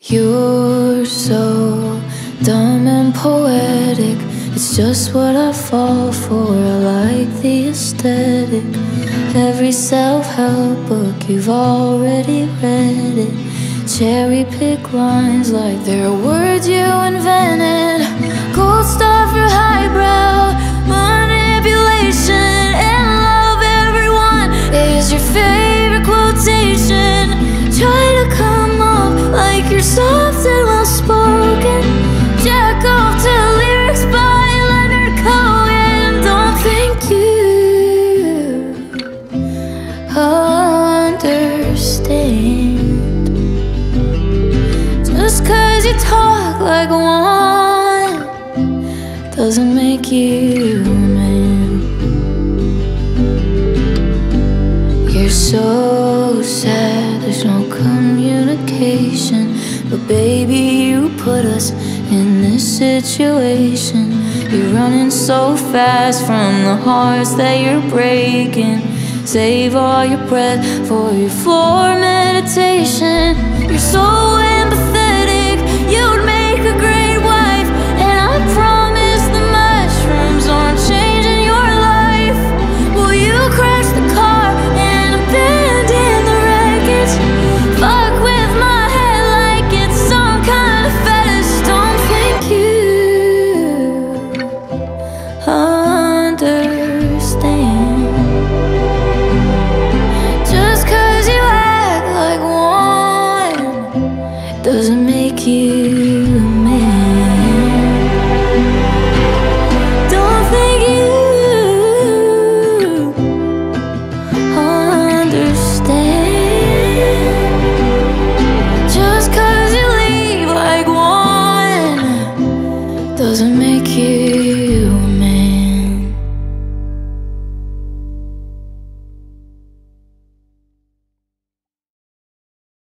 You're so dumb and poetic. It's just what I fall for. I like the aesthetic. Every self-help book, you've already read it. Cherry pick lines like they're words you invented. Gold star for highbrow manipulation. And love everyone is your favorite quotation. Try to come up like you're soft and well-spoken. Jack off to lyrics by Leonard Cohen. Don't think you understand. Just 'cause you talk like one doesn't make you a man. You're so sad, there's no communication. But baby, you put us in this situation. You're running so fast from the hearts that you're breaking. Save all your breath for your floor meditation. You're so empathetic, you'd make a great wife. And I promise the mushrooms aren't changing your life. Will you crash the car and abandon the wreckage? Fuck with my head like it's some kind of fetish. Don't think you understand. Just 'cause you act like one doesn't make you a man. Don't think you understand. Just 'cause you leave like one doesn't make you